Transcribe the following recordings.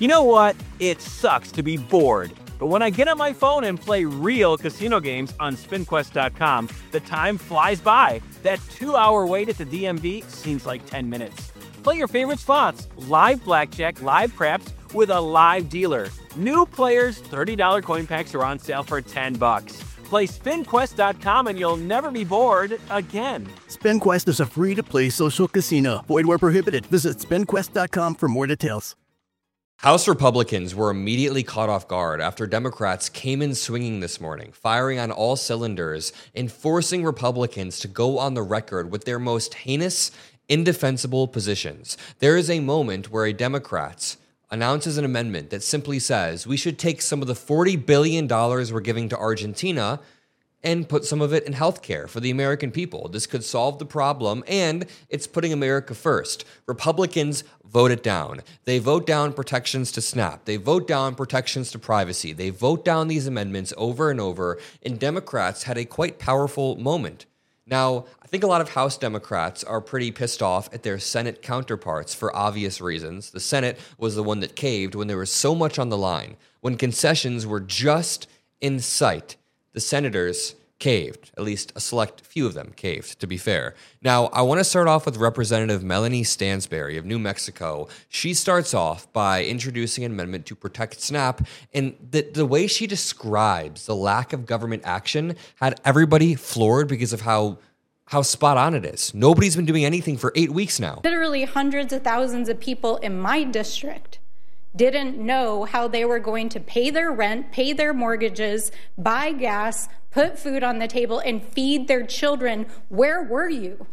You know what? It sucks to be bored. But when I get on my phone and play real casino games on SpinQuest.com, the time flies by. That 2-hour wait at the DMV seems like 10 minutes. Play your favorite slots, live blackjack, live craps, with a live dealer. New players, $30 coin packs are on sale for $10. Play SpinQuest.com and you'll never be bored again. SpinQuest is a free-to-play social casino. Void where prohibited. Visit SpinQuest.com for more details. House Republicans were immediately caught off guard after Democrats came in swinging this morning, firing on all cylinders and forcing Republicans to go on the record with their most heinous, indefensible positions. There is a moment where a Democrat announces an amendment that simply says we should take some of the $40 billion we're giving to Argentina and put some of it in healthcare for the American people. This could solve the problem, and it's putting America first. Republicans vote it down. They vote down protections to SNAP. They vote down protections to privacy. They vote down these amendments over and over, and Democrats had a quite powerful moment. Now, I think a lot of House Democrats are pretty pissed off at their Senate counterparts for obvious reasons. The Senate was the one that caved when there was so much on the line. When concessions were just in sight, the senators caved. At least a select few of them caved, to be fair. Now, I want to start off with Representative Melanie Stansbury of New Mexico. She starts off by introducing an amendment to protect SNAP, and the way she describes the lack of government action had everybody floored because of how spot on it is. Nobody's been doing anything for 8 weeks now. Literally hundreds of thousands of people in my district didn't know how they were going to pay their rent, pay their mortgages, buy gas, put food on the table, and feed their children. Where were you?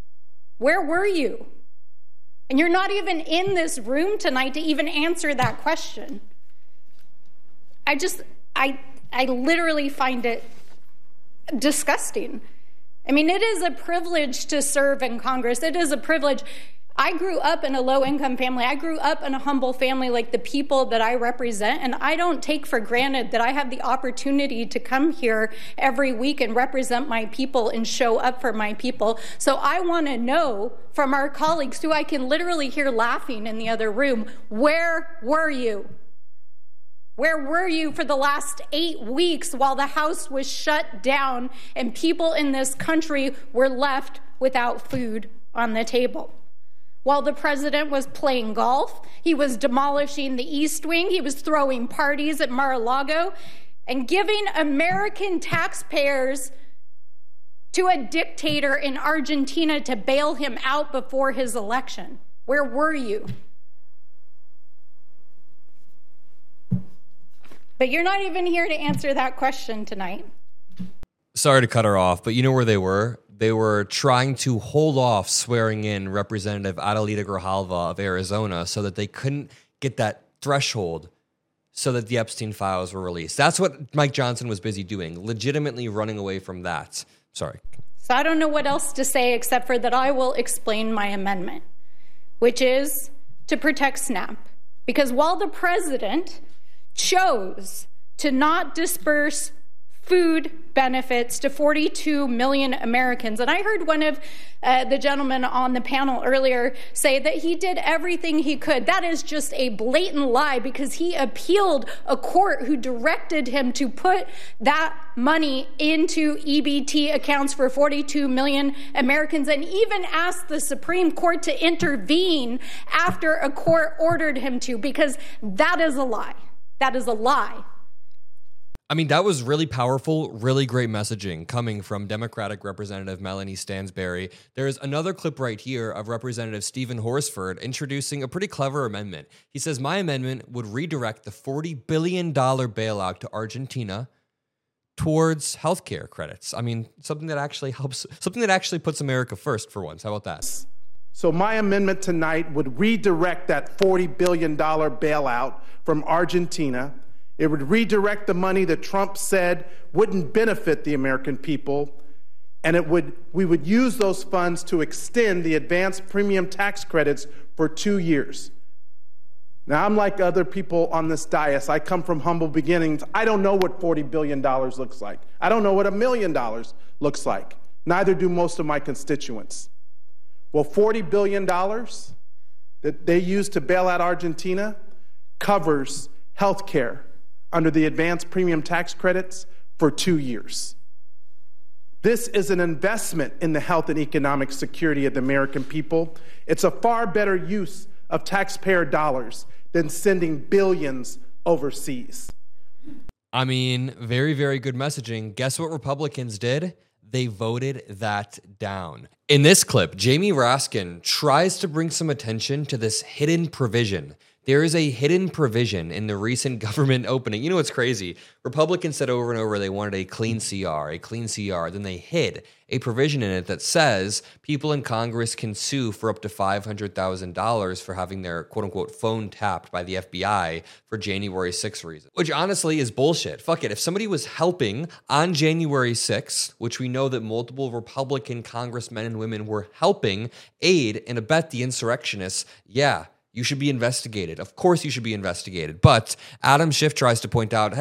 Where were you? And you're not even in this room tonight to even answer that question. I literally find it disgusting. I mean, it is a privilege to serve in Congress. It is a privilege. I grew up in a low-income family. I grew up in a humble family like the people that I represent, and I don't take for granted that I have the opportunity to come here every week and represent my people and show up for my people. So I want to know from our colleagues who I can literally hear laughing in the other room, where were you? Where were you for the last 8 weeks while the House was shut down and people in this country were left without food on the table? While the president was playing golf, he was demolishing the East Wing, he was throwing parties at Mar-a-Lago, and giving American taxpayers to a dictator in Argentina to bail him out before his election. Where were you? But you're not even here to answer that question tonight. Sorry to cut her off, but you know where they were? They were trying to hold off swearing in Representative Adelita Grijalva of Arizona so that they couldn't get that threshold so that the Epstein files were released. That's what Mike Johnson was busy doing, legitimately running away from that. Sorry. So I don't know what else to say except for that I will explain my amendment, which is to protect SNAP. Because while the president chose to not disperse food benefits to 42 million Americans. And I heard one of the gentlemen on the panel earlier say that he did everything he could. That is just a blatant lie because he appealed a court who directed him to put that money into EBT accounts for 42 million Americans and even asked the Supreme Court to intervene after a court ordered him to, because that is a lie. That is a lie. I mean, that was really powerful, really great messaging coming from Democratic Representative Melanie Stansbury. There's another clip right here of Representative Stephen Horsford introducing a pretty clever amendment. He says, my amendment would redirect the $40 billion bailout to Argentina towards healthcare credits. I mean, something that actually helps, something that actually puts America first for once. How about that? So my amendment tonight would redirect that $40 billion bailout from Argentina. It would redirect the money that Trump said wouldn't benefit the American people, and we would use those funds to extend the advanced premium tax credits for 2 years. Now, I'm like other people on this dais. I come from humble beginnings. I don't know what $40 billion looks like. I don't know what $1 million looks like. Neither do most of my constituents. Well, $40 billion that they used to bail out Argentina covers health care under the advanced premium tax credits for 2 years. This is an investment in the health and economic security of the American people. It's a far better use of taxpayer dollars than sending billions overseas. I mean, very, very good messaging. Guess what Republicans did? They voted that down. In this clip, Jamie Raskin tries to bring some attention to this hidden provision. There is a hidden provision in the recent government opening. You know what's crazy? Republicans said over and over they wanted a clean CR. Then they hid a provision in it that says people in Congress can sue for up to $500,000 for having their quote-unquote phone tapped by the FBI for January 6th reasons, which honestly is bullshit. Fuck it. If somebody was helping on January 6th, which we know that multiple Republican congressmen and women were helping aid and abet the insurrectionists, yeah, you should be investigated. Of course you should be investigated. But Adam Schiff tries to point out,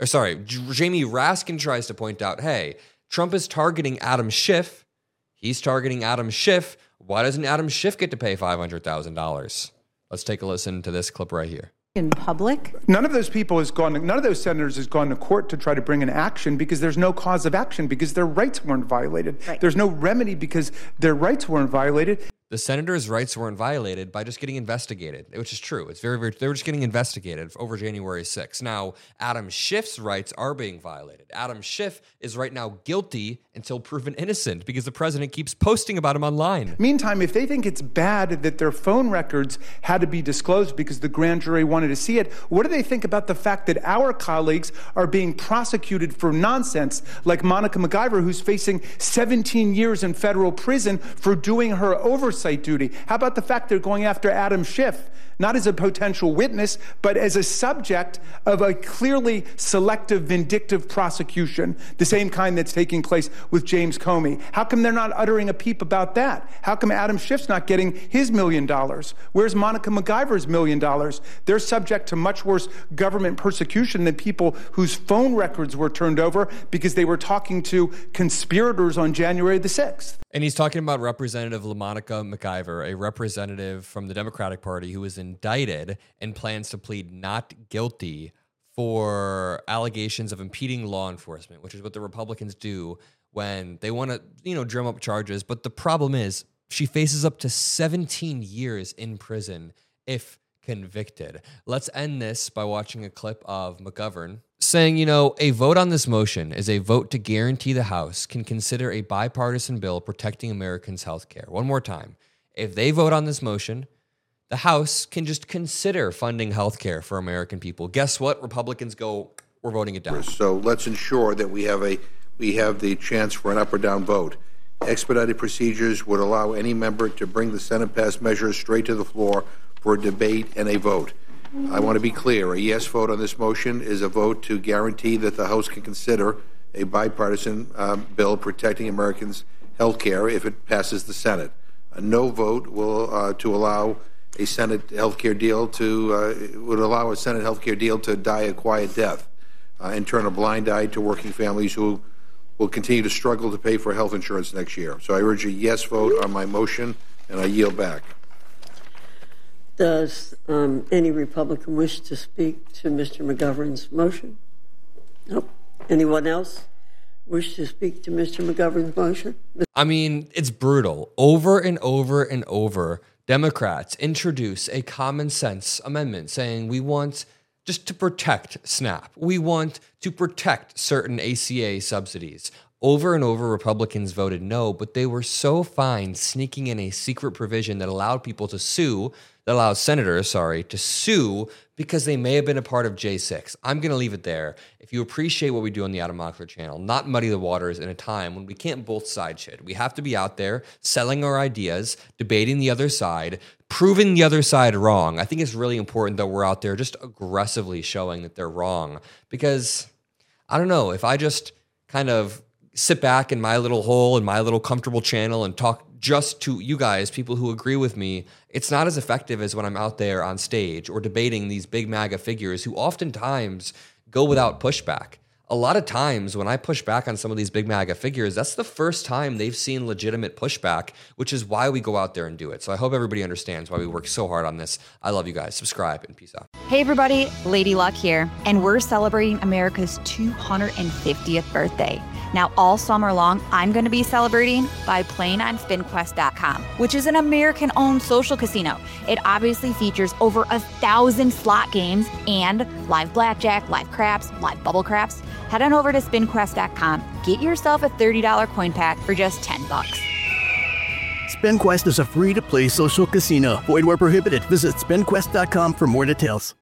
Jamie Raskin tries to point out, hey, Trump is targeting Adam Schiff. He's targeting Adam Schiff. Why doesn't Adam Schiff get to pay $500,000? Let's take a listen to this clip right here. In public? None of those senators has gone to court to try to bring an action because there's no cause of action because their rights weren't violated. Right. There's no remedy because their rights weren't violated. The senators' rights weren't violated by just getting investigated, which is true. It's very, they were just getting investigated over January 6th. Now, Adam Schiff's rights are being violated. Adam Schiff is right now guilty until proven innocent because the president keeps posting about him online. Meantime, if they think it's bad that their phone records had to be disclosed because the grand jury wanted to see it, what do they think about the fact that our colleagues are being prosecuted for nonsense, like Monica MacGyver, who's facing 17 years in federal prison for doing her oversight duty? How about the fact they're going after Adam Schiff, not as a potential witness, but as a subject of a clearly selective, vindictive prosecution, the same kind that's taking place with James Comey? How come they're not uttering a peep about that? How come Adam Schiff's not getting his $1 million? Where's Monica MacGyver's $1 million? They're subject to much worse government persecution than people whose phone records were turned over because they were talking to conspirators on January the 6th. And he's talking about Representative LaMonica MacGyver, a representative from the Democratic Party who was indicted and plans to plead not guilty for allegations of impeding law enforcement, which is what the Republicans do when they want to, drum up charges. But the problem is she faces up to 17 years in prison if convicted. Let's end this by watching a clip of McGovern saying, a vote on this motion is a vote to guarantee the House can consider a bipartisan bill protecting Americans' health care. One more time. If they vote on this motion, the House can just consider funding health care for American people. Guess what? Republicans go, we're voting it down. So let's ensure that we have the chance for an up or down vote. Expedited procedures would allow any member to bring the Senate-passed measures straight to the floor for a debate and a vote. I want to be clear. A yes vote on this motion is a vote to guarantee that the House can consider a bipartisan bill protecting Americans' health care if it passes the Senate. A no vote will to allow a Senate health care deal would allow a Senate health care deal to die a quiet death and turn a blind eye to working families who will continue to struggle to pay for health insurance next year. So I urge a yes vote on my motion, and I yield back. Does any Republican wish to speak to Mr. McGovern's motion? Nope. Anyone else wish to speak to Mr. McGovern's motion? I mean, it's brutal. Over and over and over, Democrats introduce a common sense amendment saying we want just to protect SNAP. We want to protect certain ACA subsidies. Over and over, Republicans voted no, but they were so fine sneaking in a secret provision that allowed people to sue, that allows senators, to sue because they may have been a part of J6. I'm going to leave it there. If you appreciate what we do on the Adam Mockler channel, not muddy the waters in a time when we can't both side shit. We have to be out there selling our ideas, debating the other side, proving the other side wrong. I think it's really important that we're out there just aggressively showing that they're wrong because, I don't know, if I just kind of sit back in my little hole, in my little comfortable channel and talk just to you guys, people who agree with me, it's not as effective as when I'm out there on stage or debating these big MAGA figures who oftentimes go without pushback. a lot of times when I push back on some of these big MAGA figures, that's the first time they've seen legitimate pushback, which is why we go out there and do it. So I hope everybody understands why we work so hard on this. I love you guys. Subscribe and peace out. Hey everybody, Lady Luck here, and we're celebrating America's 250th birthday. Now, all summer long, I'm going to be celebrating by playing on SpinQuest.com, which is an American-owned social casino. It obviously features over 1,000 slot games and live blackjack, live craps, live bubble craps. Head on over to SpinQuest.com. Get yourself a $30 coin pack for just $10. SpinQuest is a free-to-play social casino. Void where prohibited. Visit SpinQuest.com for more details.